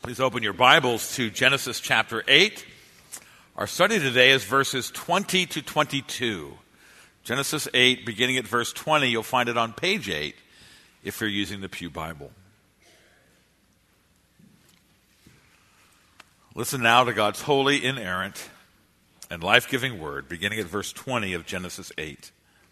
Please open your Bibles to Genesis chapter 8. Our study today is verses 20 to 22. Genesis 8, beginning at verse 20. You'll find it on page 8 if you're using the Pew Bible. Listen now to God's holy, inerrant, and life-giving word, beginning at verse 20 of Genesis 8.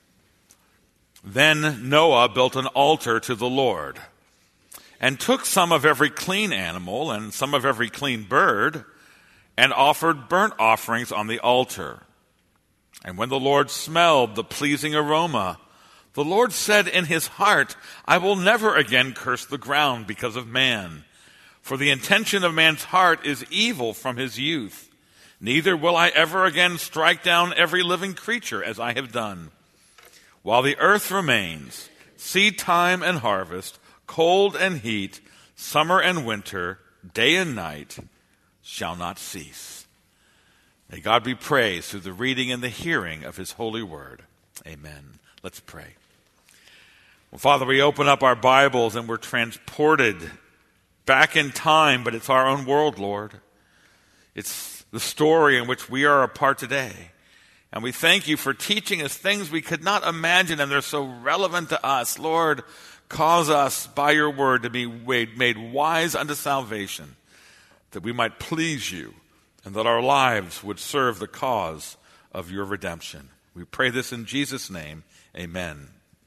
Then Noah built an altar to the Lord, and took some of every clean animal and some of every clean bird, and offered burnt offerings on the altar. And when the Lord smelled the pleasing aroma, the Lord said in his heart, I will never again curse the ground because of man, for the intention of man's heart is evil from his youth. Neither will I ever again strike down every living creature as I have done. While the earth remains, seed time and harvest, cold and heat, summer and winter, day and night shall not cease. May God be praised through the reading and the hearing of his holy word. Amen. Let's pray. Well, Father, we open up our Bibles and we're transported back in time, but it's our own world, Lord. It's the story in which we are a part today. And we thank you for teaching us things we could not imagine, and they're so relevant to us. Lord, cause us by your word to be made wise unto salvation, that we might please you, and that our lives would serve the cause of your redemption. We pray this in Jesus' name. Amen.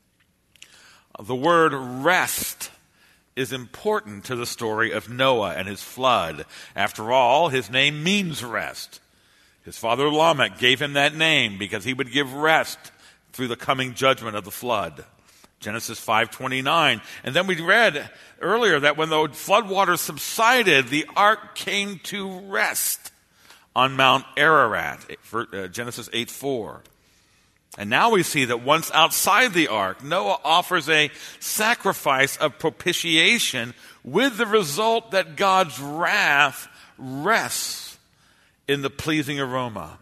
The word rest is important to the story of Noah and his flood. After all, his name means rest. His father Lamech gave him that name because he would give rest through the coming judgment of the flood. Genesis 5:29. And then we read earlier that when the floodwaters subsided, the ark came to rest on Mount Ararat, Genesis 8:4. And now we see that once outside the ark, Noah offers a sacrifice of propitiation with the result that God's wrath rests in the pleasing aroma.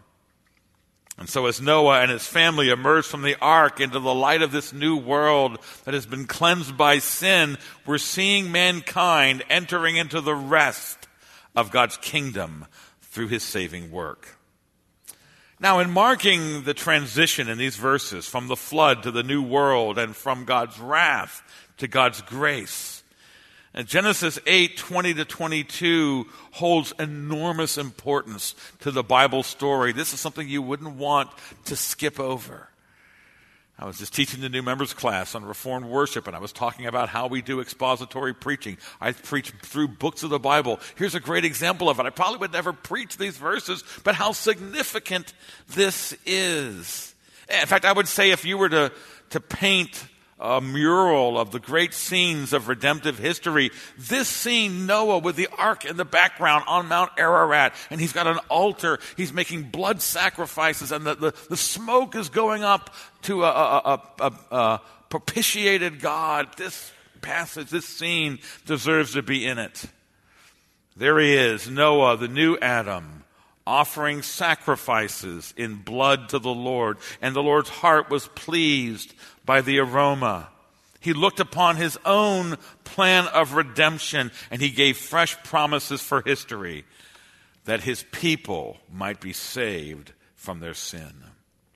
And so as Noah and his family emerge from the ark into the light of this new world that has been cleansed by sin, we're seeing mankind entering into the rest of God's kingdom through his saving work. Now, in marking the transition in these verses from the flood to the new world and from God's wrath to God's grace, and Genesis 8:20 to 22 holds enormous importance to the Bible story. This is something you wouldn't want to skip over. I was just teaching the new members class on Reformed worship, and I was talking about how we do expository preaching. I preach through books of the Bible. Here's a great example of it. I probably would never preach these verses, but how significant this is. In fact, I would say if you were to paint a mural of the great scenes of redemptive history, this scene, Noah with the ark in the background on Mount Ararat, and he's got an altar, he's making blood sacrifices, and the smoke is going up to a propitiated God. This passage, this scene deserves to be in it. There he is, Noah, the new Adam, offering sacrifices in blood to the Lord, and the Lord's heart was pleased by the aroma. He looked upon his own plan of redemption, and he gave fresh promises for history that his people might be saved from their sin.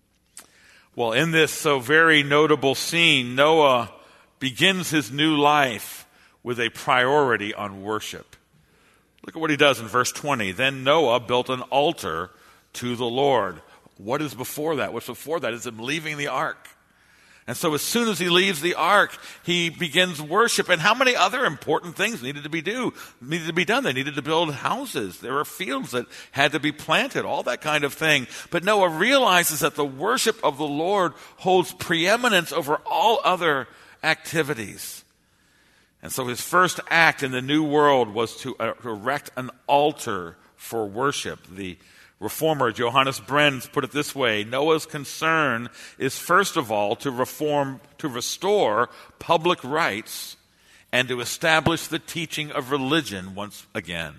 Well, in this so very notable scene, Noah begins his new life with a priority on worship. Look at what he does in verse 20. Then Noah built an altar to the Lord. What is before that? What's before that is him leaving the ark. And so as soon as he leaves the ark, he begins worship. And how many other important things needed to be done? They needed to build houses. There were fields that had to be planted, all that kind of thing. But Noah realizes that the worship of the Lord holds preeminence over all other activities. And so his first act in the new world was to erect an altar for worship. The reformer Johannes Brenz put it this way: Noah's concern is first of all to restore public rights and to establish the teaching of religion once again.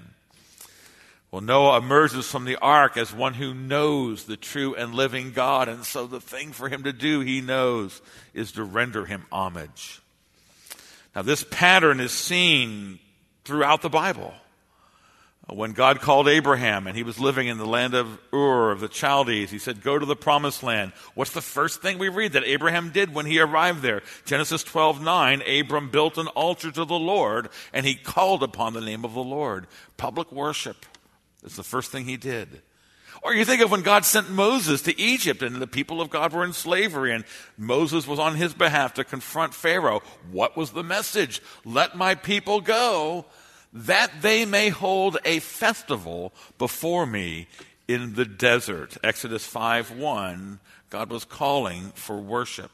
Well, Noah emerges from the ark as one who knows the true and living God, and so the thing for him to do, he knows, is to render him homage. Now, this pattern is seen throughout the Bible. When God called Abraham and he was living in the land of Ur of the Chaldees, he said, go to the promised land. What's the first thing we read that Abraham did when he arrived there? Genesis 12:9, Abram built an altar to the Lord and he called upon the name of the Lord. Public worship is the first thing he did. Or you think of when God sent Moses to Egypt and the people of God were in slavery and Moses was on his behalf to confront Pharaoh. What was the message? Let my people go, that they may hold a festival before me in the desert. Exodus 5:1, God was calling for worship.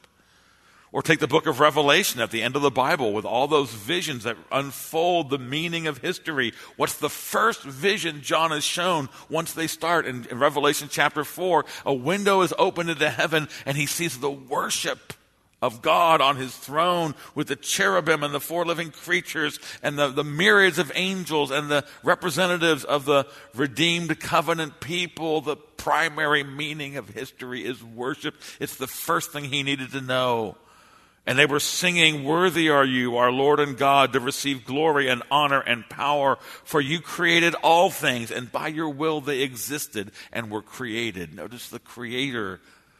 Or take the book of Revelation at the end of the Bible with all those visions that unfold the meaning of history. What's the first vision John is shown once they start? In Revelation chapter 4, a window is opened into heaven and he sees the worship of God on his throne with the cherubim and the four living creatures and the myriads of angels and the representatives of the redeemed covenant people. The primary meaning of history is worship. It's the first thing he needed to know. And they were singing, worthy are you, our Lord and God, to receive glory and honor and power, for you created all things, and by your will they existed and were created. Notice the creator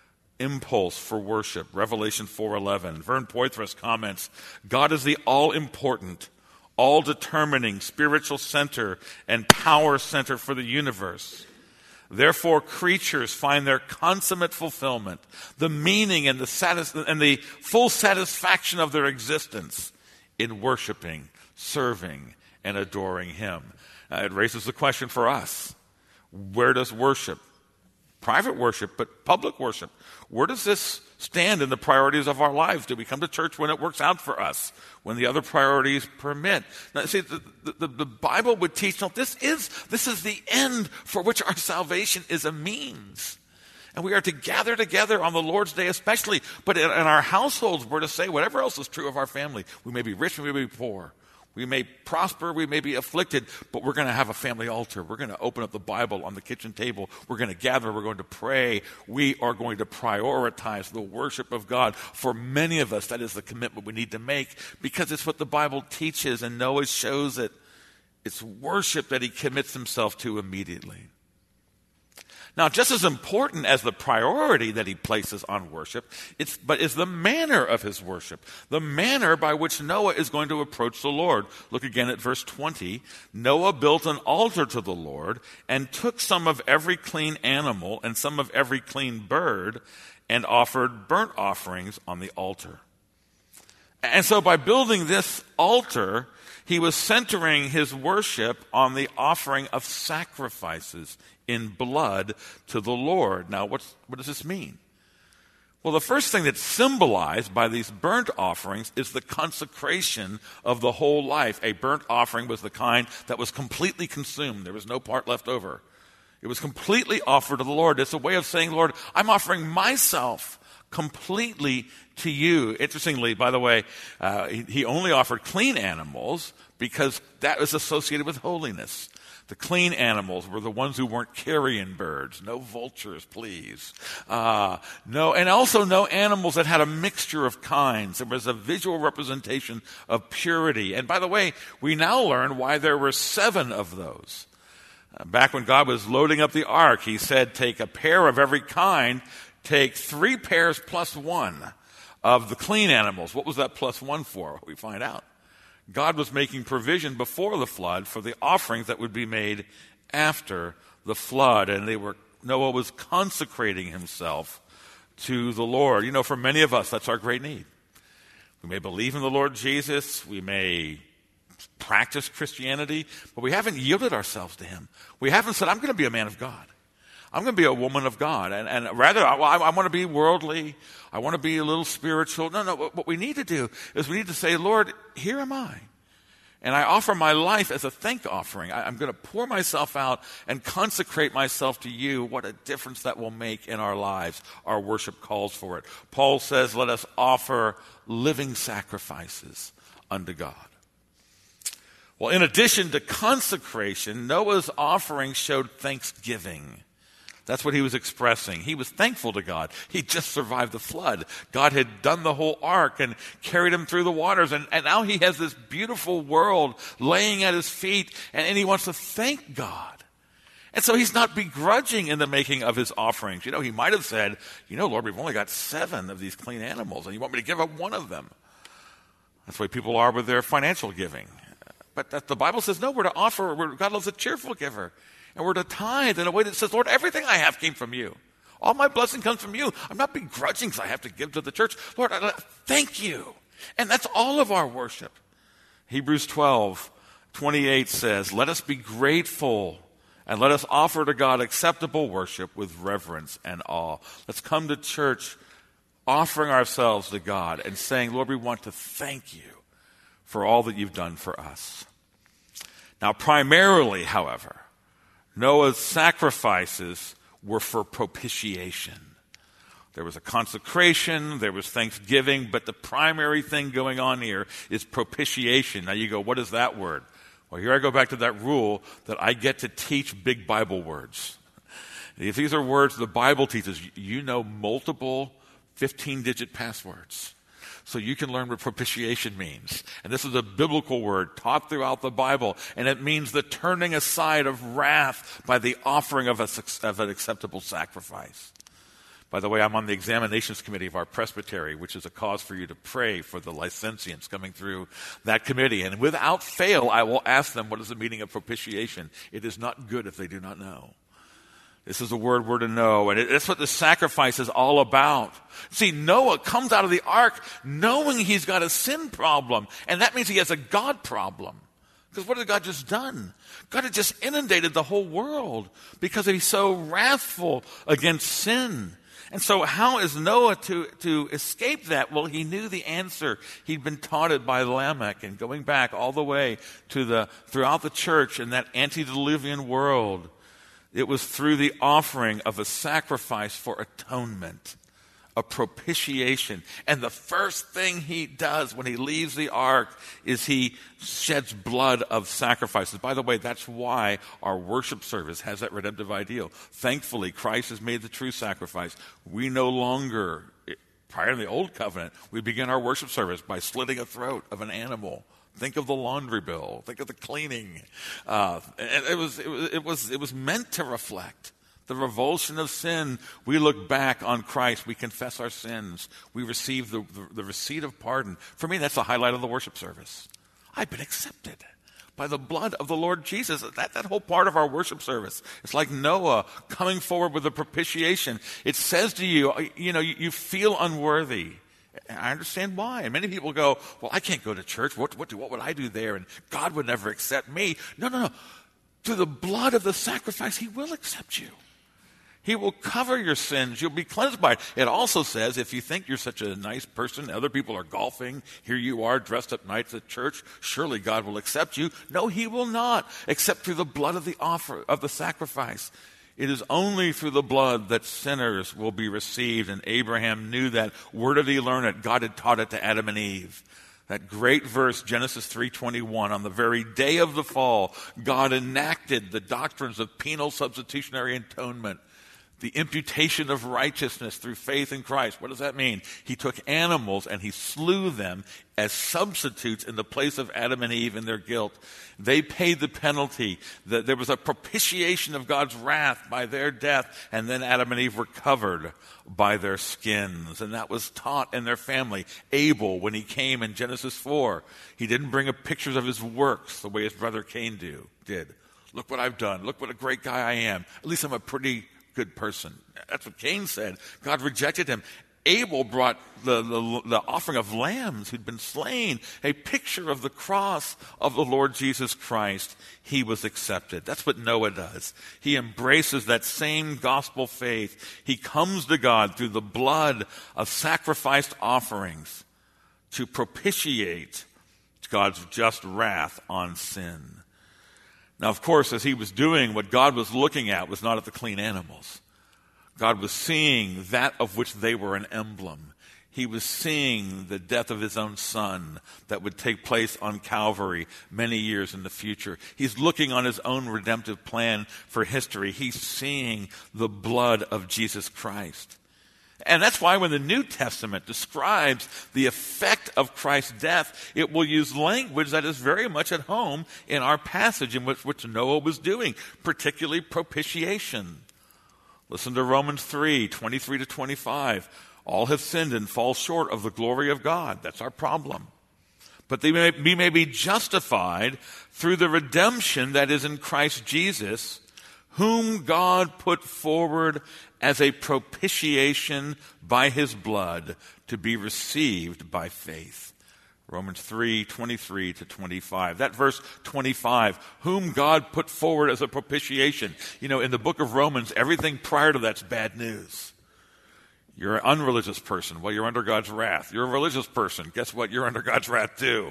impulse for worship. Revelation 4:11. Vern Poitras comments, God is the all-important, all-determining spiritual center and power center for the universe. Therefore, creatures find their consummate fulfillment, the meaning and the full satisfaction of their existence in worshiping, serving, and adoring him. It raises the question for us, where does worship, private worship, but public worship, where does this stand in the priorities of our lives? Do we come to church when it works out for us, when the other priorities permit? Now, see, the Bible would teach, no, this is the end for which our salvation is a means. And we are to gather together on the Lord's Day especially, but in our households we're to say whatever else is true of our family. We may be rich, we may be poor. We may prosper, we may be afflicted, but we're going to have a family altar. We're going to open up the Bible on the kitchen table. We're going to gather. We're going to pray. We are going to prioritize the worship of God. For many of us, that is the commitment we need to make because it's what the Bible teaches, and Noah shows it. It's worship that he commits himself to immediately. Now, just as important as the priority that he places on worship, is the manner of his worship, the manner by which Noah is going to approach the Lord. Look again at verse 20. Noah built an altar to the Lord and took some of every clean animal and some of every clean bird and offered burnt offerings on the altar. And so by building this altar, he was centering his worship on the offering of sacrifices in blood to the Lord. Now, what does this mean? Well, the first thing that's symbolized by these burnt offerings is the consecration of the whole life. A burnt offering was the kind that was completely consumed. There was no part left over. It was completely offered to the Lord. It's a way of saying, Lord, I'm offering myself completely to you. Interestingly, by the way, he only offered clean animals because that was associated with holiness. The clean animals were the ones who weren't carrion birds. No vultures, please. And also no animals that had a mixture of kinds. There was a visual representation of purity. And by the way, we now learn why there were 7 of those. Back when God was loading up the ark, he said, take a pair of every kind, take 3 pairs plus 1 of the clean animals. What was that plus 1 for? We find out. God was making provision before the flood for the offerings that would be made after the flood. And Noah was consecrating himself to the Lord. You know, for many of us, that's our great need. We may believe in the Lord Jesus. We may practice Christianity, but we haven't yielded ourselves to him. We haven't said, I'm going to be a man of God. I'm going to be a woman of God. And rather, I want to be worldly. I want to be a little spiritual. No. What we need to do is we need to say, Lord, here am I. And I offer my life as a thank offering. I'm going to pour myself out and consecrate myself to you. What a difference that will make in our lives. Our worship calls for it. Paul says, let us offer living sacrifices unto God. Well, in addition to consecration, Noah's offering showed thanksgiving. That's what he was expressing. He was thankful to God. He just survived the flood. God had done the whole ark and carried him through the waters. And now he has this beautiful world laying at his feet, and he wants to thank God. And so he's not begrudging in the making of his offerings. He might have said, Lord, we've only got 7 of these clean animals, and you want me to give up one of them. That's the way people are with their financial giving. But the Bible says, no, we're to offer. God loves a cheerful giver. And we're to tithe in a way that says, Lord, everything I have came from you. All my blessing comes from you. I'm not begrudging because I have to give to the church. Lord, thank you. And that's all of our worship. Hebrews 12:28 says, let us be grateful and let us offer to God acceptable worship with reverence and awe. Let's come to church offering ourselves to God and saying, Lord, we want to thank you for all that you've done for us. Now, primarily, however, Noah's sacrifices were for propitiation. There was a consecration, there was thanksgiving, but the primary thing going on here is propitiation. Now you go, what is that word? Well, here I go back to that rule that I get to teach big Bible words. If these are words the Bible teaches, you know multiple 15-digit passwords. So you can learn what propitiation means. And this is a biblical word taught throughout the Bible. And it means the turning aside of wrath by the offering of an acceptable sacrifice. By the way, I'm on the examinations committee of our presbytery, which is a cause for you to pray for the licentiants coming through that committee. And without fail, I will ask them, what is the meaning of propitiation? It is not good if they do not know. This is a word we're to know, and that's what the sacrifice is all about. See, Noah comes out of the ark knowing he's got a sin problem, and that means he has a God problem. Because what had God just done? God had just inundated the whole world because he's so wrathful against sin. And so how is Noah to escape that? Well, he knew the answer. He'd been taught it by Lamech, and going back all the way to throughout the church in that antediluvian world, it was through the offering of a sacrifice for atonement, a propitiation. And the first thing he does when he leaves the ark is he sheds blood of sacrifices. By the way, that's why our worship service has that redemptive ideal. Thankfully, Christ has made the true sacrifice. We no longer, prior to the old covenant, we begin our worship service by slitting a throat of an animal. Think of the laundry bill. Think of the cleaning. And it was meant to reflect the revulsion of sin. We look back on Christ. We confess our sins. We receive the receipt of pardon. For me, that's the highlight of the worship service. I've been accepted by the blood of the Lord Jesus. That whole part of our worship service. It's like Noah coming forward with a propitiation. It says to you, you feel unworthy. I understand why. And many people go, well, I can't go to church. What would I do there? And God would never accept me. No. Through the blood of the sacrifice, he will accept you. He will cover your sins. You'll be cleansed by it. It also says, if you think you're such a nice person, other people are golfing, here you are dressed up nice at church, surely God will accept you. No, he will not, except through the blood of the sacrifice. It is only through the blood that sinners will be received, and Abraham knew that. Where did he learn it? God had taught it to Adam and Eve. That great verse, Genesis 3:21, on the very day of the fall, God enacted the doctrines of penal substitutionary atonement, the imputation of righteousness through faith in Christ. What does that mean? He took animals and he slew them as substitutes in the place of Adam and Eve in their guilt. They paid the penalty. There was a propitiation of God's wrath by their death, and then Adam and Eve were covered by their skins. And that was taught in their family. Abel, when he came in Genesis 4, he didn't bring up pictures of his works the way his brother Cain did. Look what I've done. Look what a great guy I am. At least I'm a pretty good person. That's what Cain said. God rejected him. Abel brought the offering of lambs who'd been slain, a picture of the cross of the Lord Jesus Christ. He was accepted. That's what Noah does. He embraces that same gospel faith. He comes to God through the blood of sacrificed offerings to propitiate God's just wrath on sin. Now, of course, as he was doing, what God was looking at was not at the clean animals. God was seeing that of which they were an emblem. He was seeing the death of his own son that would take place on Calvary many years in the future. He's looking on his own redemptive plan for history. He's seeing the blood of Jesus Christ. And that's why when the New Testament describes the effect of Christ's death, it will use language that is very much at home in our passage in which Noah was doing, particularly propitiation. Listen to Romans 3:23 to 25. All have sinned and fall short of the glory of God. That's our problem. But we may be justified through the redemption that is in Christ Jesus, whom God put forward as a propitiation by his blood to be received by faith. Romans 3:23 to 25. That verse 25, whom God put forward as a propitiation. You know, in the book of Romans, everything prior to that's bad news. You're an unreligious person. Well, you're under God's wrath. You're a religious person. Guess what? You're under God's wrath too.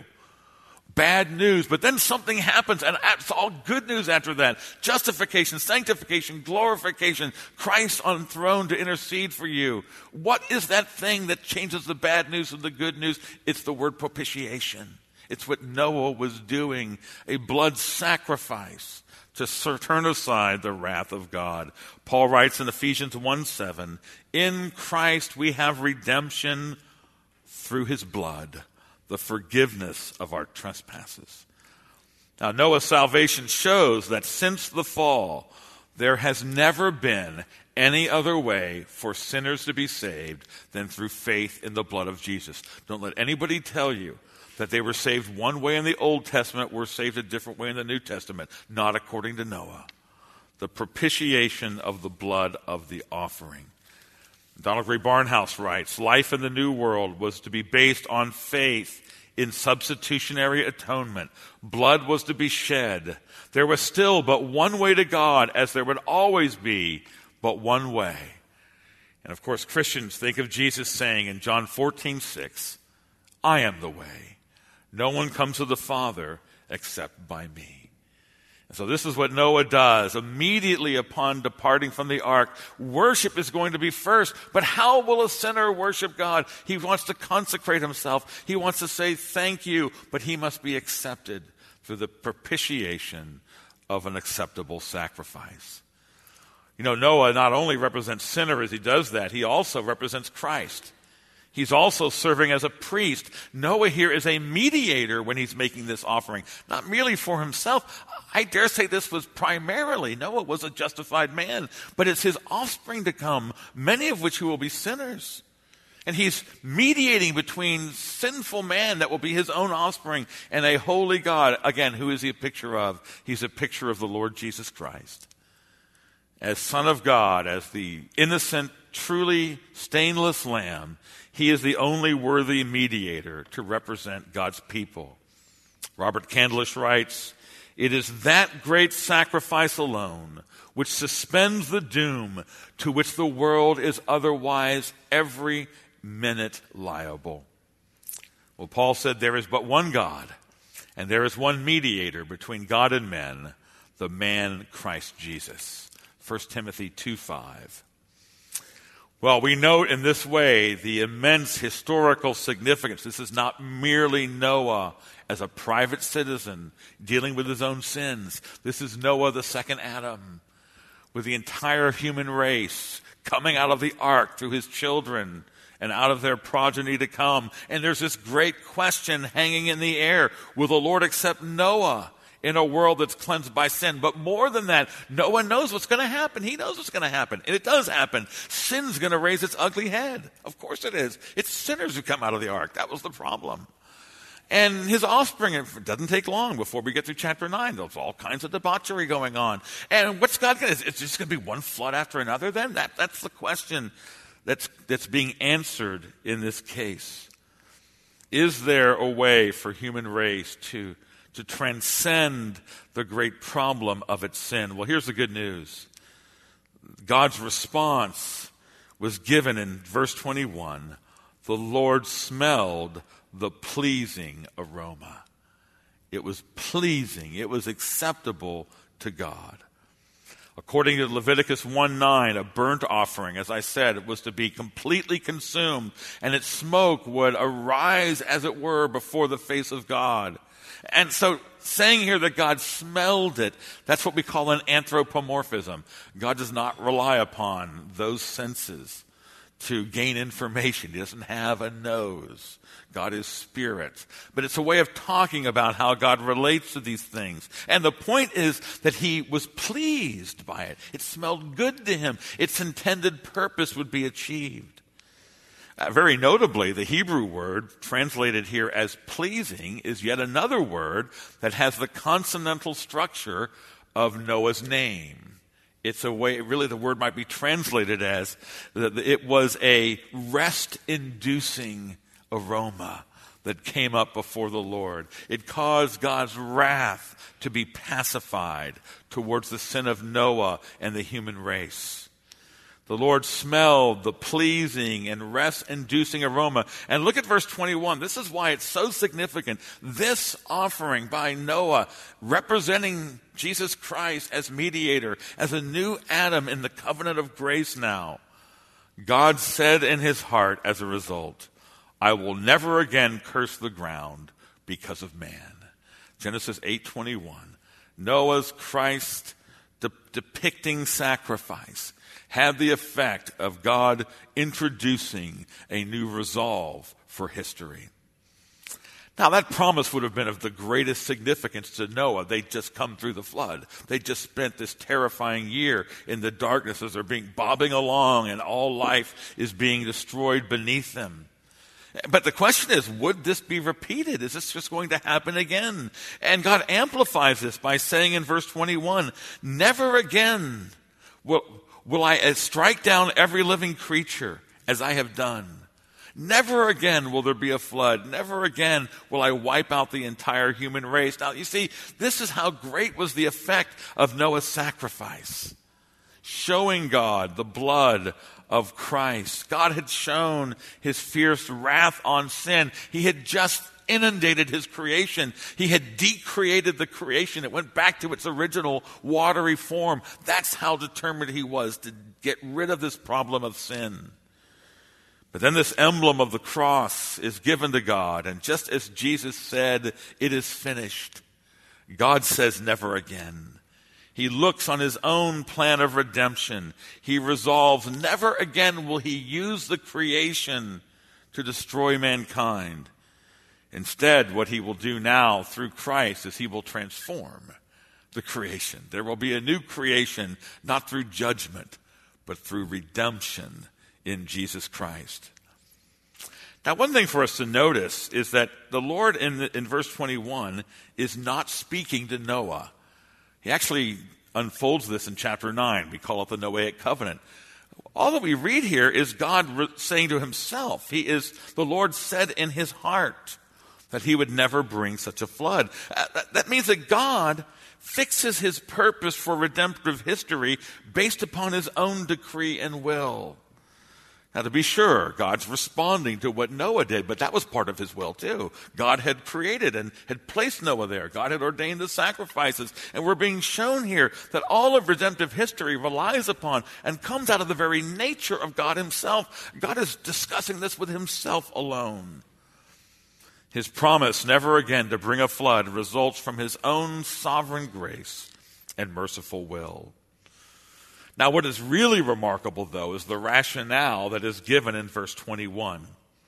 Bad news, but then something happens, and it's all good news after that. Justification, sanctification, glorification, Christ on the throne to intercede for you. What is that thing that changes the bad news from the good news? It's the word propitiation. It's what Noah was doing, a blood sacrifice to turn aside the wrath of God. Paul writes in Ephesians 1:7, in Christ we have redemption through his blood, the forgiveness of our trespasses. Now, Noah's salvation shows that since the fall, there has never been any other way for sinners to be saved than through faith in the blood of Jesus. Don't let anybody tell you that they were saved one way in the Old Testament, were saved a different way in the New Testament. Not according to Noah. The propitiation of the blood of the offering. Donald Grey Barnhouse writes, life in the New World was to be based on faith in substitutionary atonement. Blood was to be shed. There was still but one way to God, as there would always be but one way. And of course, Christians think of Jesus saying in John 14:6, I am the way. No one comes to the Father except by me. And so this is what Noah does. Immediately upon departing from the ark, worship is going to be first. But how will a sinner worship God? He wants to consecrate himself. He wants to say thank you, but he must be accepted through the propitiation of an acceptable sacrifice. You know, Noah not only represents sinner as he does that, he also represents Christ. He's also serving as a priest. Noah here is a mediator when he's making this offering, not merely for himself. I dare say this was primarily, Noah was a justified man, but it's his offspring to come, many of which who will be sinners. And he's mediating between sinful man that will be his own offspring and a holy God. Again, who is he a picture of? He's a picture of the Lord Jesus Christ. As Son of God, as the innocent, truly stainless lamb, he is the only worthy mediator to represent God's people. Robert Candlish writes, it is that great sacrifice alone which suspends the doom to which the world is otherwise every minute liable. Well, Paul said there is but one God, and there is one mediator between God and men, the man Christ Jesus. 1 Timothy 2:5. Well, we note in this way the immense historical significance. This is not merely Noah as a private citizen dealing with his own sins. This is Noah, the second Adam, with the entire human race coming out of the ark through his children and out of their progeny to come. And there's this great question hanging in the air. Will the Lord accept Noah in a world that's cleansed by sin? But more than that, Noah knows what's going to happen. He knows what's going to happen. And it does happen. Sin's going to raise its ugly head. Of course it is. It's sinners who come out of the ark. That was the problem. And his offspring, it doesn't take long before we get through chapter 9. There's all kinds of debauchery going on. And what's God going to do? It's just going to be one flood after another then? That's the question that's being answered in this case. Is there a way for human race to transcend the great problem of its sin? Well, here's the good news. God's response was given in verse 21. The Lord smelled the pleasing aroma. It was pleasing. It was acceptable to God. According to Leviticus 1:9, a burnt offering, as I said, it was to be completely consumed, and its smoke would arise, as it were, before the face of God. And so saying here that God smelled it, that's what we call an anthropomorphism. God does not rely upon those senses to gain information. He doesn't have a nose. God is spirit. But it's a way of talking about how God relates to these things. And the point is that he was pleased by it. It smelled good to him. Its intended purpose would be achieved. Very notably, the Hebrew word translated here as pleasing is yet another word that has the consonantal structure of Noah's name. It's a way, really the word might be translated as, it was a rest-inducing aroma that came up before the Lord. It caused God's wrath to be pacified towards the sin of Noah and the human race. The Lord smelled the pleasing and rest-inducing aroma. And look at verse 21. This is why it's so significant. This offering by Noah, representing Jesus Christ as mediator, as a new Adam in the covenant of grace now. God said in his heart as a result, I will never again curse the ground because of man. Genesis 8:21. Noah's Christ depicting sacrifice had the effect of God introducing a new resolve for history. Now, that promise would have been of the greatest significance to Noah. They'd just come through the flood. They just spent this terrifying year in the darkness as they're bobbing along and all life is being destroyed beneath them. But the question is, would this be repeated? Is this just going to happen again? And God amplifies this by saying in verse 21, never again will I strike down every living creature as I have done. Never again will there be a flood. Never again will I wipe out the entire human race. Now, you see, this is how great was the effect of Noah's sacrifice. Showing God the blood of Christ. God had shown his fierce wrath on sin. He had just inundated his creation. He had decreated the creation. It went back to its original watery form. That's how determined he was to get rid of this problem of sin. But then this emblem of the cross is given to God. And just as Jesus said, it is finished, God says never again. He looks on his own plan of redemption. He resolves never again will he use the creation to destroy mankind. Instead, what he will do now through Christ is he will transform the creation. There will be a new creation, not through judgment, but through redemption in Jesus Christ. Now, one thing for us to notice is that the Lord in verse 21 is not speaking to Noah. He actually unfolds this in chapter 9. We call it the Noahic covenant. All that we read here is God saying to himself. The Lord said in his heart that he would never bring such a flood. That means that God fixes his purpose for redemptive history based upon his own decree and will. Now, to be sure, God's responding to what Noah did, but that was part of his will too. God had created and had placed Noah there. God had ordained the sacrifices. And we're being shown here that all of redemptive history relies upon and comes out of the very nature of God himself. God is discussing this with himself alone. His promise never again to bring a flood results from his own sovereign grace and merciful will. Now, what is really remarkable, though, is the rationale that is given in verse 21.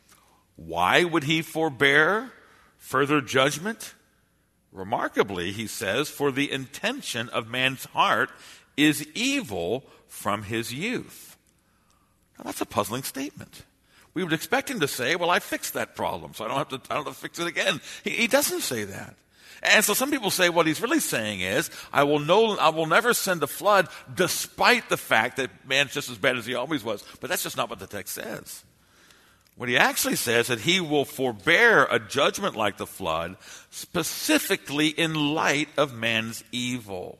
Why would he forbear further judgment? Remarkably, he says, for the intention of man's heart is evil from his youth. Now, that's a puzzling statement. We would expect him to say, well, I fixed that problem, so I don't have to fix it again. He doesn't say that. And so some people say what he's really saying is, I will never send a flood despite the fact that man's just as bad as he always was. But that's just not what the text says. What he actually says that he will forbear a judgment like the flood specifically in light of man's evil.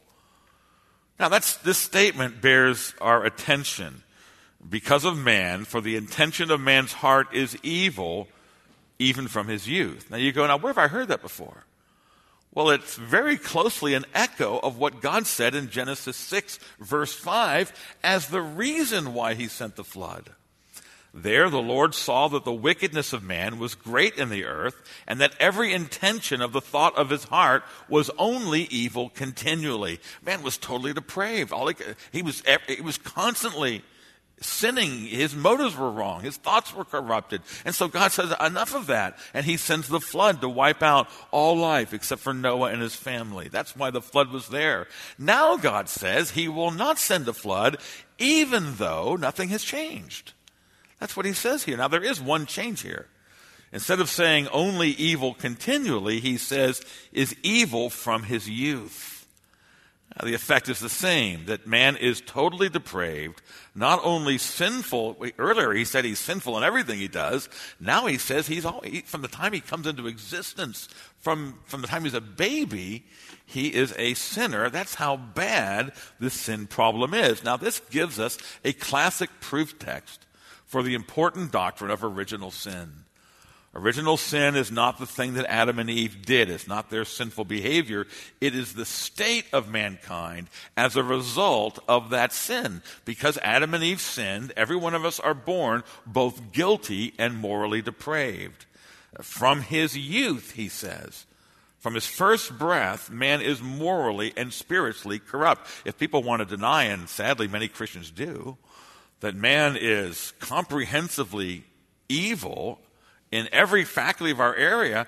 Now this statement bears our attention because of man, for the intention of man's heart is evil even from his youth. Now you go, now where have I heard that before? Well, it's very closely an echo of what God said in Genesis 6, verse 5, as the reason why he sent the flood. There the Lord saw that the wickedness of man was great in the earth, and that every intention of the thought of his heart was only evil continually. Man was totally depraved. He was constantly sinning. His motives were wrong. His thoughts were corrupted. And so God says, enough of that. And he sends the flood to wipe out all life except for Noah and his family. That's why the flood was there. Now God says he will not send a flood even though nothing has changed. That's what he says here. Now there is one change here. Instead of saying only evil continually, he says is evil from his youth. Now, the effect is the same, that man is totally depraved, not only sinful. Earlier he said he's sinful in everything he does. Now he says from the time he comes into existence, from the time he's a baby, he is a sinner. That's how bad this sin problem is. Now this gives us a classic proof text for the important doctrine of original sin. Original sin is not the thing that Adam and Eve did. It's not their sinful behavior. It is the state of mankind as a result of that sin. Because Adam and Eve sinned, every one of us are born both guilty and morally depraved. From his youth, he says, from his first breath, man is morally and spiritually corrupt. If people want to deny, and sadly many Christians do, that man is comprehensively evil in every faculty of our area,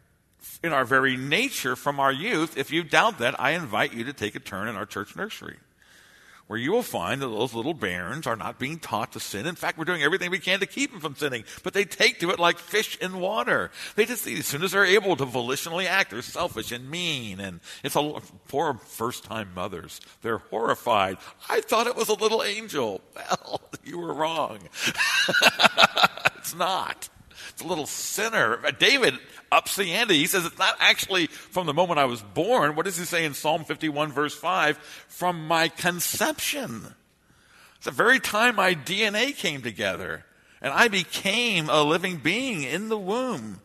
in our very nature from our youth, if you doubt that, I invite you to take a turn in our church nursery, where you will find that those little bairns are not being taught to sin. In fact, we're doing everything we can to keep them from sinning, but they take to it like fish in water. They just, as soon as they're able to volitionally act, they're selfish and mean, and it's poor first-time mothers. They're horrified. I thought it was a little angel. Well, you were wrong. It's not. It's a little sinner. David ups the ante. He says it's not actually from the moment I was born. What does he say in Psalm 51, verse 5? From my conception. It's the very time my DNA came together and I became a living being in the womb.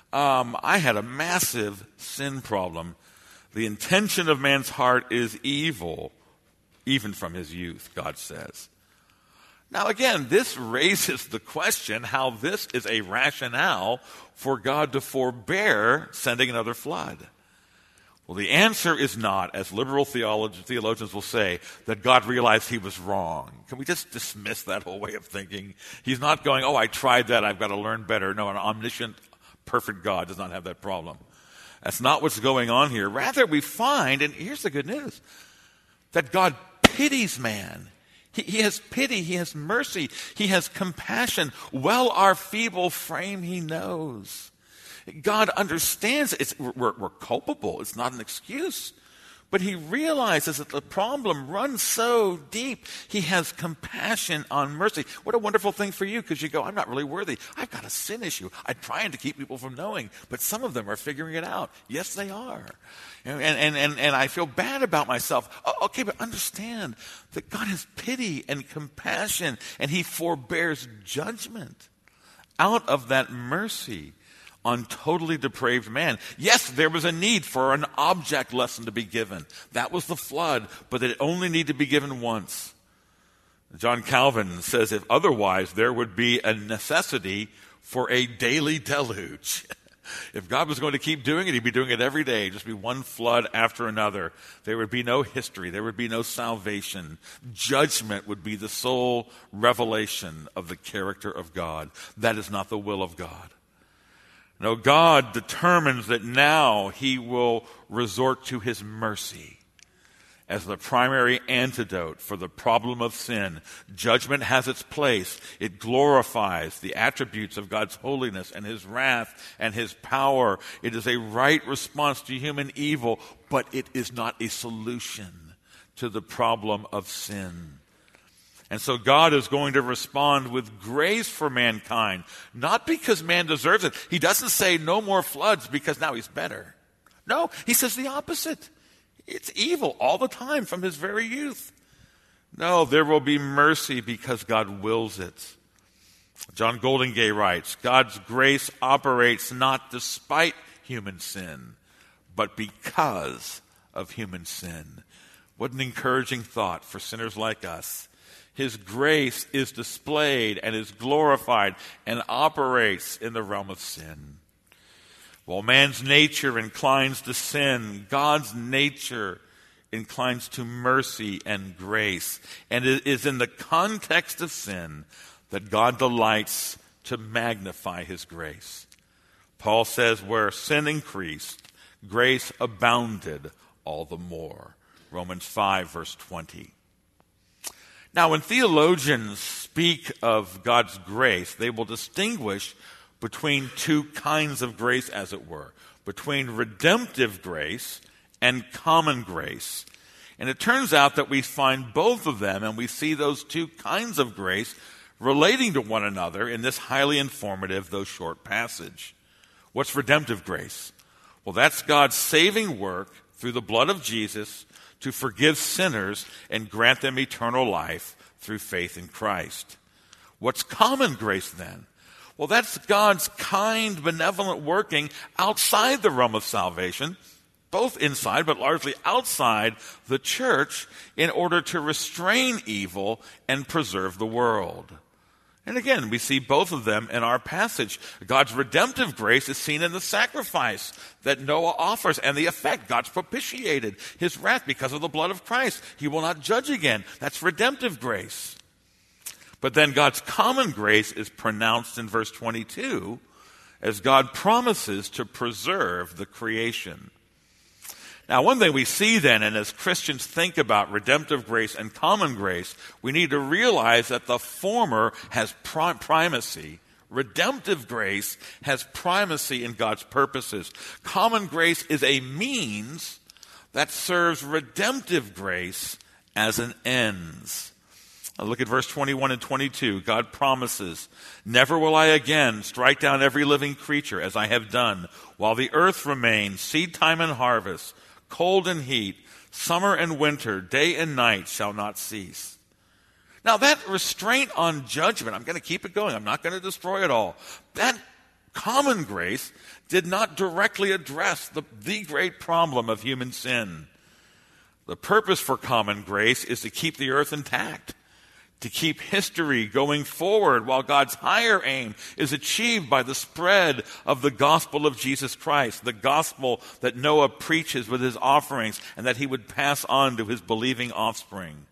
I had a massive sin problem. The intention of man's heart is evil, even from his youth, God says. Now again, this raises the question how this is a rationale for God to forbear sending another flood. Well, the answer is not, as liberal theologians will say, that God realized he was wrong. Can we just dismiss that whole way of thinking? He's not going, I tried that, I've got to learn better. No, an omniscient, perfect God does not have that problem. That's not what's going on here. Rather, we find, and here's the good news, that God pities man. He has pity, he has mercy, he has compassion. Well, our feeble frame he knows. God understands we're culpable. It's not an excuse. But he realizes that the problem runs so deep. He has compassion on mercy. What a wonderful thing for you, because you go, I'm not really worthy. I've got a sin issue. I'm trying to keep people from knowing, but some of them are figuring it out. Yes, they are. And I feel bad about myself. Okay, but understand that God has pity and compassion, and he forbears judgment out of that mercy on totally depraved man. Yes, there was a need for an object lesson to be given. That was the flood, but it only needed to be given once. John Calvin says, if otherwise, there would be a necessity for a daily deluge. If God was going to keep doing it, he'd be doing it every day. Just be one flood after another. There would be no history. There would be no salvation. Judgment would be the sole revelation of the character of God. That is not the will of God. No, God determines that now he will resort to his mercy as the primary antidote for the problem of sin. Judgment has its place. It glorifies the attributes of God's holiness and his wrath and his power. It is a right response to human evil, but it is not a solution to the problem of sin. And so God is going to respond with grace for mankind, not because man deserves it. He doesn't say no more floods because now he's better. No, he says the opposite. It's evil all the time from his very youth. No, there will be mercy because God wills it. John Goldingay writes, God's grace operates not despite human sin, but because of human sin. What an encouraging thought for sinners like us. His grace is displayed and is glorified and operates in the realm of sin. While man's nature inclines to sin, God's nature inclines to mercy and grace. And it is in the context of sin that God delights to magnify his grace. Paul says, where sin increased, grace abounded all the more. Romans 5, verse 20. Now, when theologians speak of God's grace, they will distinguish between two kinds of grace, as it were, between redemptive grace and common grace. And it turns out that we find both of them, and we see those two kinds of grace relating to one another in this highly informative, though short passage. What's redemptive grace? Well, that's God's saving work through the blood of Jesus to forgive sinners and grant them eternal life through faith in Christ. What's common grace then? Well, that's God's kind, benevolent working outside the realm of salvation, both inside but largely outside the church, in order to restrain evil and preserve the world. And again, we see both of them in our passage. God's redemptive grace is seen in the sacrifice that Noah offers and the effect. God's propitiated his wrath because of the blood of Christ. He will not judge again. That's redemptive grace. But then God's common grace is pronounced in verse 22 as God promises to preserve the creation. Now, one thing we see then, and as Christians think about redemptive grace and common grace, we need to realize that the former has primacy. Redemptive grace has primacy in God's purposes. Common grace is a means that serves redemptive grace as an ends. Now look at verse 21 and 22. God promises, "Never will I again strike down every living creature as I have done, while the earth remains, seed time and harvest, cold and heat, summer and winter, day and night shall not cease." Now that restraint on judgment, I'm going to keep it going. I'm not going to destroy it all. That common grace did not directly address the great problem of human sin. The purpose for common grace is to keep the earth intact, to keep history going forward, while God's higher aim is achieved by the spread of the gospel of Jesus Christ, the gospel that Noah preaches with his offerings and that he would pass on to his believing offspring.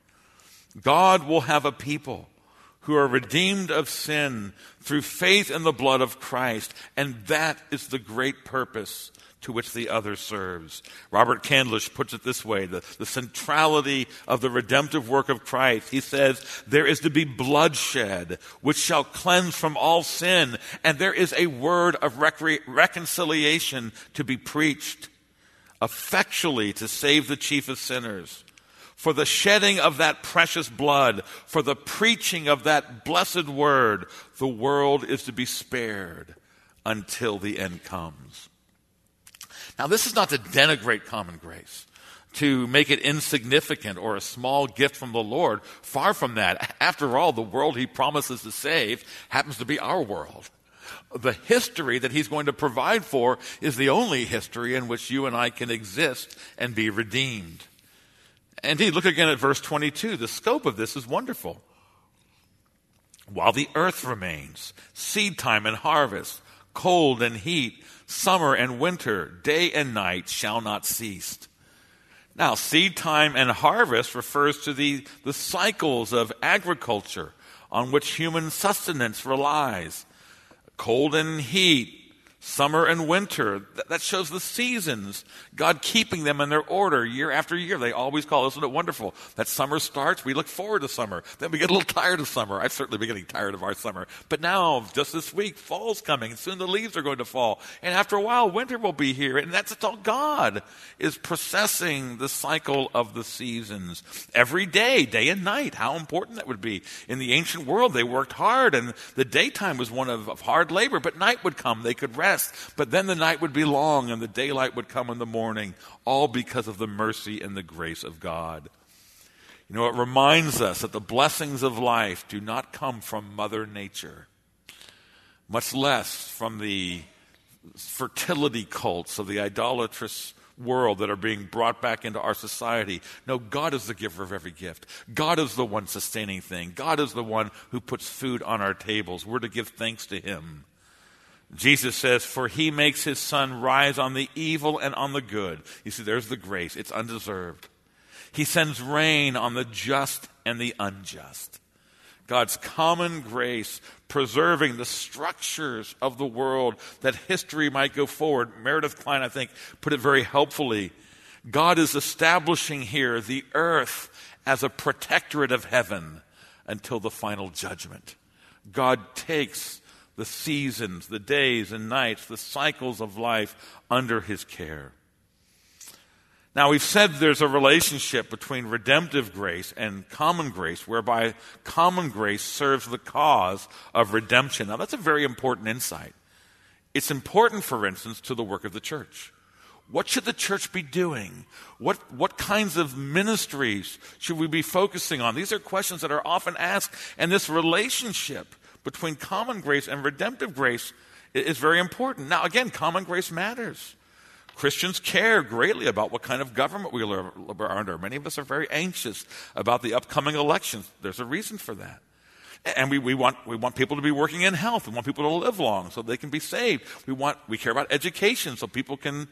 God will have a people who are redeemed of sin through faith in the blood of Christ, and that is the great purpose to which the other serves. Robert Candlish puts it this way, the centrality of the redemptive work of Christ. He says, there is to be bloodshed, which shall cleanse from all sin, and there is a word of reconciliation to be preached, effectually to save the chief of sinners. For the shedding of that precious blood, for the preaching of that blessed word, the world is to be spared until the end comes. Now, this is not to denigrate common grace, to make it insignificant or a small gift from the Lord. Far from that. After all, the world he promises to save happens to be our world. The history that he's going to provide for is the only history in which you and I can exist and be redeemed. Indeed, look again at verse 22. The scope of this is wonderful. While the earth remains, seed time and harvest, cold and heat, summer and winter, day and night shall not cease. Now, seed time and harvest refers to the cycles of agriculture on which human sustenance relies. Cold and heat, summer and winter, that shows the seasons, God keeping them in their order year after year. They always call, isn't it wonderful, that summer starts, we look forward to summer. Then we get a little tired of summer. I've certainly been getting tired of our summer. But now, just this week, fall's coming. Soon the leaves are going to fall. And after a while, winter will be here. And that's all God is processing the cycle of the seasons. Every day, day and night, how important that would be. In the ancient world, they worked hard, and the daytime was one of hard labor, but night would come. They could rest. But then the night would be long and the daylight would come in the morning, all because of the mercy and the grace of God. You know, it reminds us that the blessings of life do not come from Mother Nature, much less from the fertility cults of the idolatrous world that are being brought back into our society. No, God is the giver of every gift. God is the one sustaining thing. God is the one who puts food on our tables. We're to give thanks to him. Jesus says, for he makes his sun rise on the evil and on the good. You see, there's the grace. It's undeserved. He sends rain on the just and the unjust. God's common grace preserving the structures of the world that history might go forward. Meredith Kline, I think, put it very helpfully. God is establishing here the earth as a protectorate of heaven until the final judgment. God takes the seasons, the days and nights, the cycles of life under his care. Now, we've said there's a relationship between redemptive grace and common grace, whereby common grace serves the cause of redemption. Now, that's a very important insight. It's important, for instance, to the work of the church. What should the church be doing? What kinds of ministries should we be focusing on? These are questions that are often asked, and this relationship between common grace and redemptive grace is very important. Now, again, common grace matters. Christians care greatly about what kind of government we are under. Many of us are very anxious about the upcoming elections. There's a reason for that. And we want people to be working in health. We want people to live long so they can be saved. We care about education so people can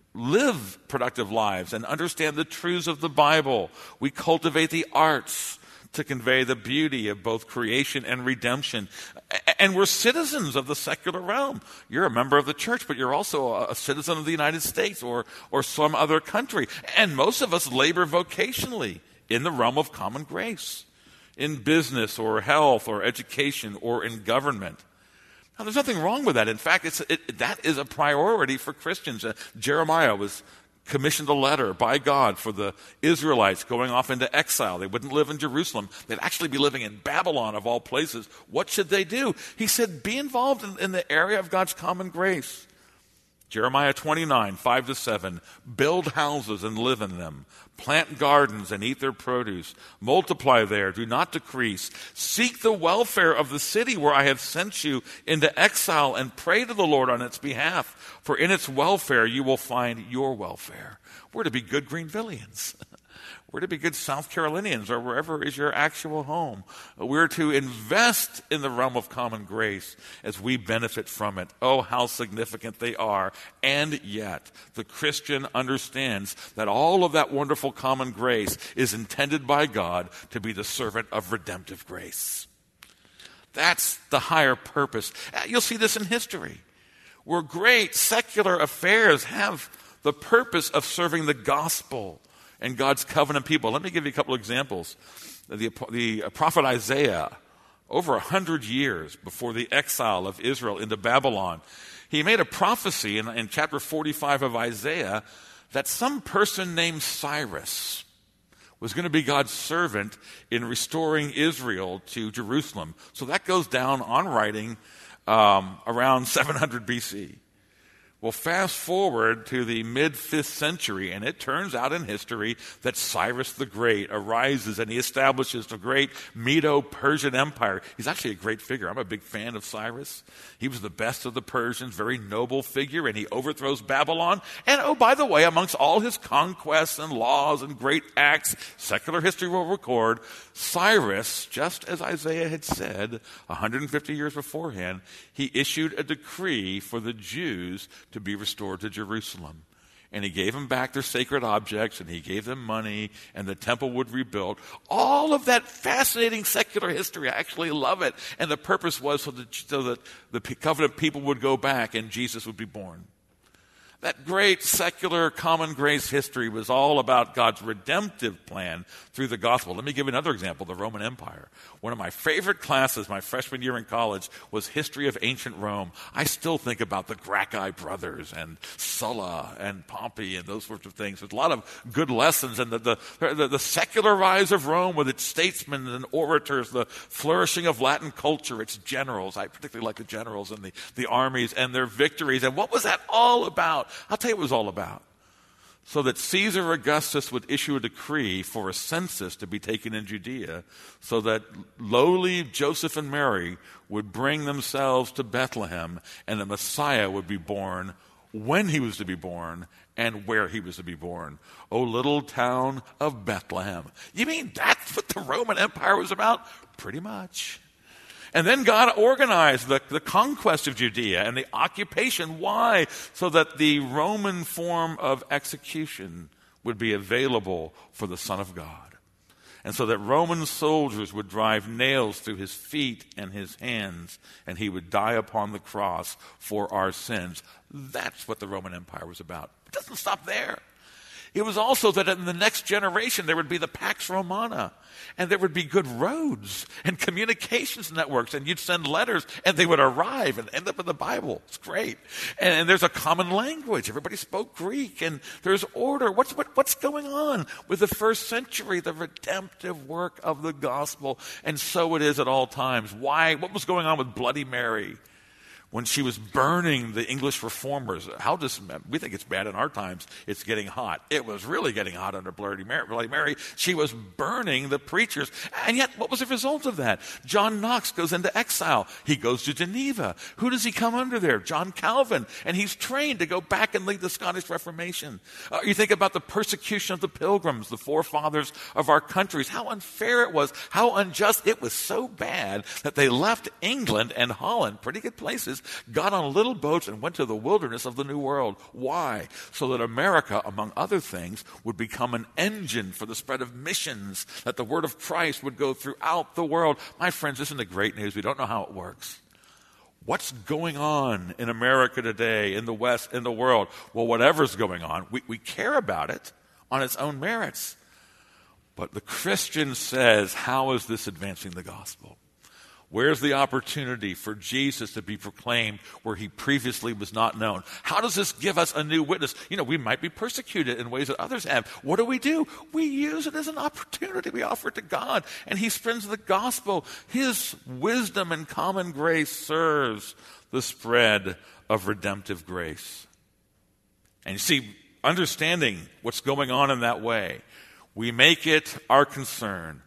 live productive lives and understand the truths of the Bible. We cultivate the arts to convey the beauty of both creation and redemption. And we're citizens of the secular realm. You're a member of the church, but you're also a citizen of the United States or some other country. And most of us labor vocationally in the realm of common grace, in business or health or education or in government. Now, there's nothing wrong with that. In fact, that is a priority for Christians. Jeremiah was commissioned a letter by God for the Israelites going off into exile. They wouldn't live in Jerusalem. They'd actually be living in Babylon, of all places. What should they do? He said, be involved in the area of God's common grace. Jeremiah 29, 5-7, build houses and live in them. Plant gardens and eat their produce. Multiply there, do not decrease. Seek the welfare of the city where I have sent you into exile and pray to the Lord on its behalf. For in its welfare you will find your welfare. We're to be good Greenvillians. We're to be good South Carolinians or wherever is your actual home. We're to invest in the realm of common grace as we benefit from it. Oh, how significant they are. And yet, the Christian understands that all of that wonderful common grace is intended by God to be the servant of redemptive grace. That's the higher purpose. You'll see this in history, where great secular affairs have the purpose of serving the gospel and God's covenant people. Let me give you a couple examples. The prophet Isaiah, over 100 years before the exile of Israel into Babylon, he made a prophecy in chapter 45 of Isaiah that some person named Cyrus was going to be God's servant in restoring Israel to Jerusalem. So that goes down on writing around 700 BC. Well, fast forward to the mid-5th century, and it turns out in history that Cyrus the Great arises and he establishes the great Medo-Persian Empire. He's actually a great figure. I'm a big fan of Cyrus. He was the best of the Persians, very noble figure, and he overthrows Babylon. And oh, by the way, amongst all his conquests and laws and great acts, secular history will record, Cyrus, just as Isaiah had said 150 years beforehand, he issued a decree for the Jews to be restored to Jerusalem. And he gave them back their sacred objects, and he gave them money, and the temple would rebuild. All of that fascinating secular history, I actually love it. And the purpose was so that the covenant people would go back and Jesus would be born. That great secular common grace history was all about God's redemptive plan through the gospel. Let me give you another example, the Roman Empire. One of my favorite classes my freshman year in college was History of Ancient Rome. I still think about the Gracchi brothers and Sulla and Pompey and those sorts of things. There's a lot of good lessons in the secular rise of Rome with its statesmen and orators, the flourishing of Latin culture, its generals. I particularly like the generals and the armies and their victories. And what was that all about? I'll tell you what it was all about. So that Caesar Augustus would issue a decree for a census to be taken in Judea, so that lowly Joseph and Mary would bring themselves to Bethlehem, and the Messiah would be born when he was to be born and where he was to be born. O little town of Bethlehem. You mean that's what the Roman Empire was about? Pretty much. And then God organized the conquest of Judea and the occupation. Why? So that the Roman form of execution would be available for the Son of God. And so that Roman soldiers would drive nails through his feet and his hands, and he would die upon the cross for our sins. That's what the Roman Empire was about. It doesn't stop there. It was also that in the next generation there would be the Pax Romana, and there would be good roads and communications networks, and you'd send letters, and they would arrive and end up in the Bible. It's great. And there's a common language. Everybody spoke Greek, and there's order. What's going on with the first century, the redemptive work of the gospel? And so it is at all times. Why? What was going on with Bloody Mary? When she was burning the English reformers, we think it's bad in our times, it's getting hot. It was really getting hot under Bloody Mary. She was burning the preachers. And yet, what was the result of that? John Knox goes into exile. He goes to Geneva. Who does he come under there? John Calvin. And he's trained to go back and lead the Scottish Reformation. You think about the persecution of the Pilgrims, the forefathers of our countries, how unfair it was, how unjust. It was so bad that they left England and Holland, pretty good places, got on little boats and went to the wilderness of the New World. Why? So that America, among other things, would become an engine for the spread of missions, that the word of Christ would go throughout the world. My friends, isn't it great news? We don't know how it works. What's going on in America today, in the West, in the world? Well, whatever's going on, we care about it on its own merits. But the Christian says, how is this advancing the gospel? Where's the opportunity for Jesus to be proclaimed where he previously was not known? How does this give us a new witness? We might be persecuted in ways that others have. What do? We use it as an opportunity. We offer it to God, and he spreads the gospel. His wisdom and common grace serves the spread of redemptive grace. And you see, understanding what's going on in that way, we make it our concern,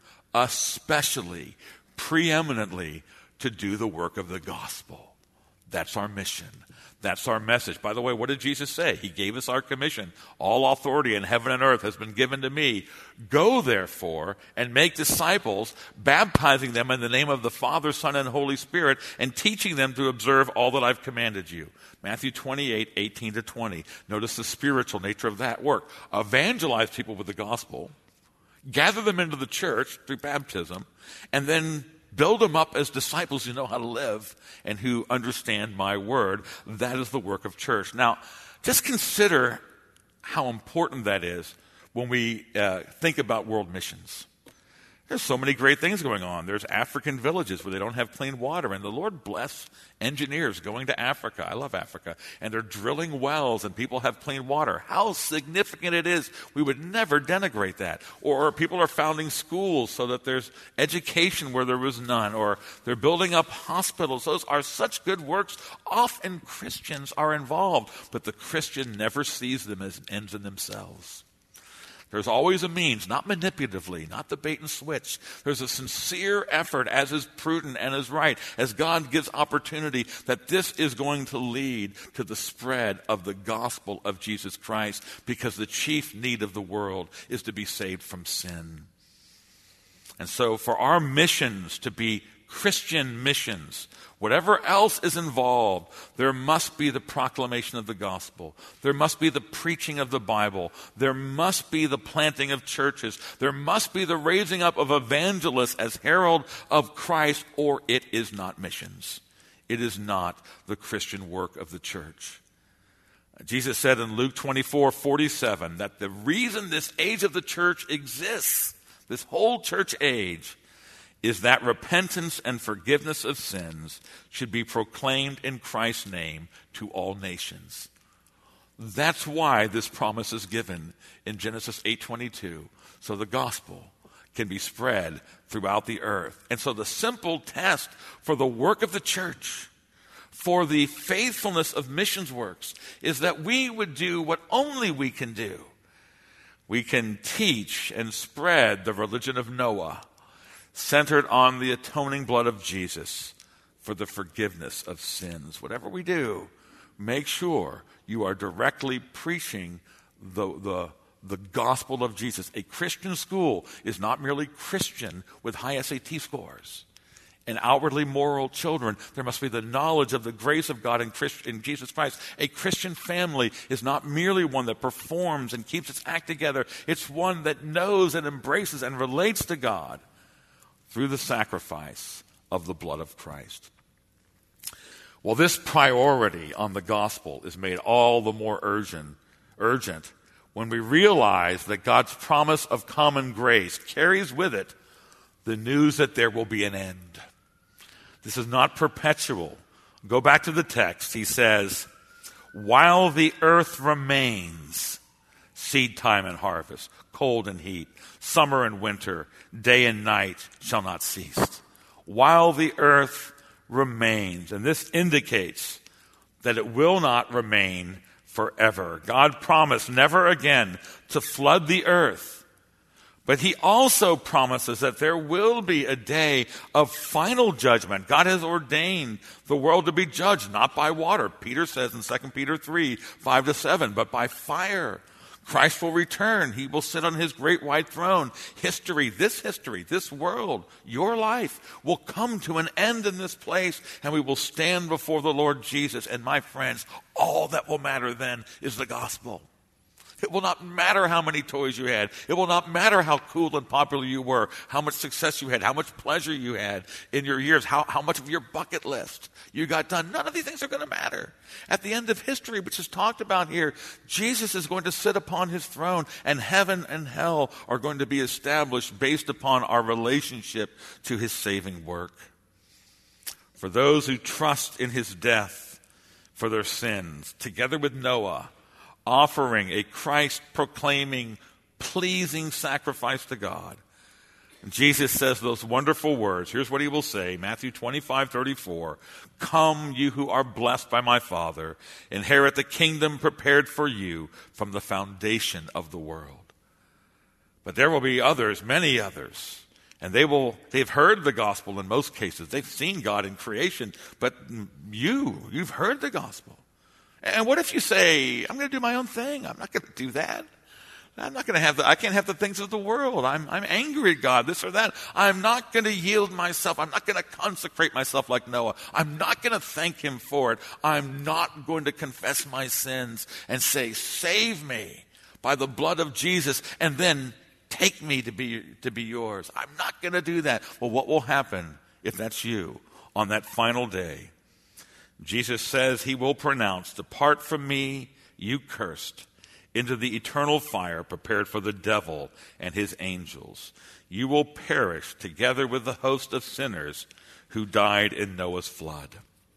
especially preeminently, to do the work of the gospel. That's our mission. That's our message. By the way, what did Jesus say? He gave us our commission. All authority in heaven and earth has been given to me. Go, therefore, and make disciples, baptizing them in the name of the Father, Son, and Holy Spirit, and teaching them to observe all that I've commanded you. Matthew 28, 18 to 20. Notice the spiritual nature of that work. Evangelize people with the gospel. Gather them into the church through baptism, and then build them up as disciples who know how to live and who understand my word. That is the work of church. Now, just consider how important that is when we think about world missions. There's so many great things going on. There's African villages where they don't have clean water, and the Lord bless engineers going to Africa. I love Africa. And they're drilling wells, and people have clean water. How significant it is. We would never denigrate that. Or people are founding schools so that there's education where there was none. Or they're building up hospitals. Those are such good works. Often Christians are involved, but the Christian never sees them as ends in themselves. There's always a means, not manipulatively, not the bait and switch. There's a sincere effort, as is prudent and is right, as God gives opportunity, that this is going to lead to the spread of the gospel of Jesus Christ, because the chief need of the world is to be saved from sin. And so for our missions to be Christian missions, whatever else is involved, there must be the proclamation of the gospel. There must be the preaching of the Bible. There must be the planting of churches. There must be the raising up of evangelists as herald of Christ, or it is not missions. It is not the Christian work of the church. Jesus said in Luke 24:47 that the reason this age of the church exists, this whole church age, is that repentance and forgiveness of sins should be proclaimed in Christ's name to all nations. That's why this promise is given in Genesis 8:22, so the gospel can be spread throughout the earth. And so the simple test for the work of the church, for the faithfulness of missions works, is that we would do what only we can do. We can teach and spread the religion of Noah, centered on the atoning blood of Jesus for the forgiveness of sins. Whatever we do, make sure you are directly preaching the gospel of Jesus. A Christian school is not merely Christian with high SAT scores and outwardly moral children. There must be the knowledge of the grace of God in Jesus Christ. A Christian family is not merely one that performs and keeps its act together. It's one that knows and embraces and relates to God through the sacrifice of the blood of Christ. Well, this priority on the gospel is made all the more urgent when we realize that God's promise of common grace carries with it the news that there will be an end. This is not perpetual. Go back to the text. He says, while the earth remains, seed time and harvest, cold and heat, summer and winter, day and night shall not cease. While the earth remains. And this indicates that it will not remain forever. God promised never again to flood the earth. But he also promises that there will be a day of final judgment. God has ordained the world to be judged, not by water. Peter says in 2 Peter 3, 5-7, but by fire. Christ will return. He will sit on his great white throne. History, this world, your life will come to an end in this place, and we will stand before the Lord Jesus. And my friends, all that will matter then is the gospel. It will not matter how many toys you had. It will not matter how cool and popular you were, how much success you had, how much pleasure you had in your years, how much of your bucket list you got done. None of these things are going to matter. At the end of history, which is talked about here, Jesus is going to sit upon his throne, and heaven and hell are going to be established based upon our relationship to his saving work. For those who trust in his death for their sins, together with Noah, offering a Christ-proclaiming, pleasing sacrifice to God. And Jesus says those wonderful words. Here's what he will say, Matthew 25:34. Come, you who are blessed by my Father, inherit the kingdom prepared for you from the foundation of the world. But there will be others, many others, and they've heard the gospel in most cases. They've seen God in creation, but you've heard the gospel. And what if you say, I'm going to do my own thing. I'm not going to do that. I can't have the things of the world. I'm angry at God, this or that. I'm not going to yield myself. I'm not going to consecrate myself like Noah. I'm not going to thank him for it. I'm not going to confess my sins and say, save me by the blood of Jesus, and then take me to be yours. I'm not going to do that. Well, what will happen if that's you on that final day? Jesus says he will pronounce, depart from me, you cursed, into the eternal fire prepared for the devil and his angels. You will perish together with the host of sinners who died in Noah's flood.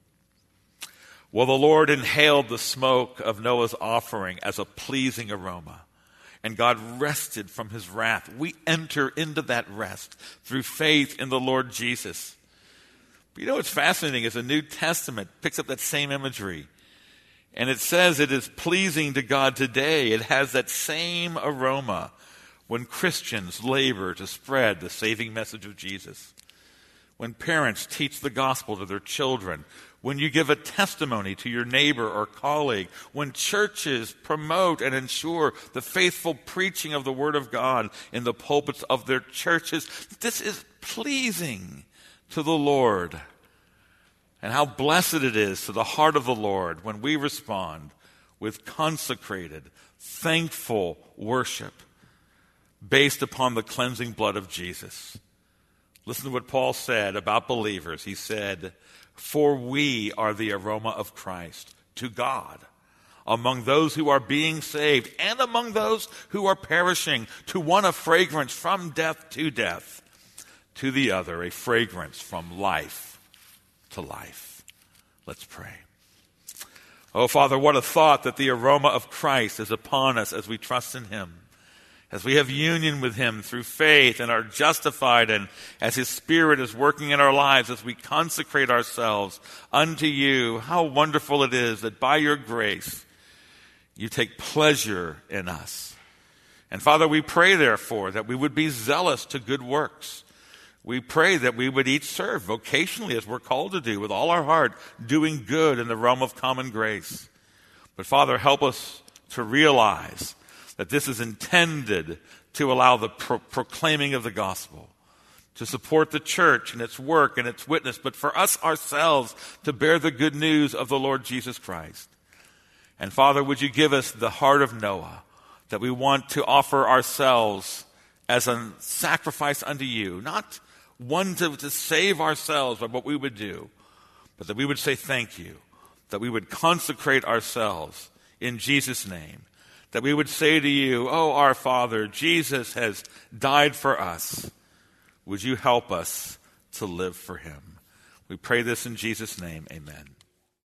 Well, the Lord inhaled the smoke of Noah's offering as a pleasing aroma, and God rested from his wrath. We enter into that rest through faith in the Lord Jesus. But you know what's fascinating is the New Testament picks up that same imagery. And it says it is pleasing to God today. It has that same aroma when Christians labor to spread the saving message of Jesus. When parents teach the gospel to their children. When you give a testimony to your neighbor or colleague. When churches promote and ensure the faithful preaching of the Word of God in the pulpits of their churches. This is pleasing to the Lord. And how blessed it is to the heart of the Lord when we respond with consecrated, thankful worship based upon the cleansing blood of Jesus. Listen to what Paul said about believers. He said, for we are the aroma of Christ to God among those who are being saved and among those who are perishing. To one a fragrance from death to death, to the other a fragrance from life to life. Let's pray. Oh, Father, what a thought that the aroma of Christ is upon us as we trust in him, as we have union with him through faith and are justified, and as his Spirit is working in our lives as we consecrate ourselves unto you. How wonderful it is that by your grace you take pleasure in us. And Father, we pray therefore that we would be zealous to good works. We pray that we would each serve vocationally as we're called to do with all our heart, doing good in the realm of common grace. But Father, help us to realize that this is intended to allow the proclaiming of the gospel, to support the church and its work and its witness, but for us ourselves to bear the good news of the Lord Jesus Christ. And Father, would you give us the heart of Noah, that we want to offer ourselves as a sacrifice unto you, not one to save ourselves by what we would do, but that we would say thank you, that we would consecrate ourselves in Jesus' name, that we would say to you, oh, our Father, Jesus has died for us. Would you help us to live for him? We pray this in Jesus' name. Amen.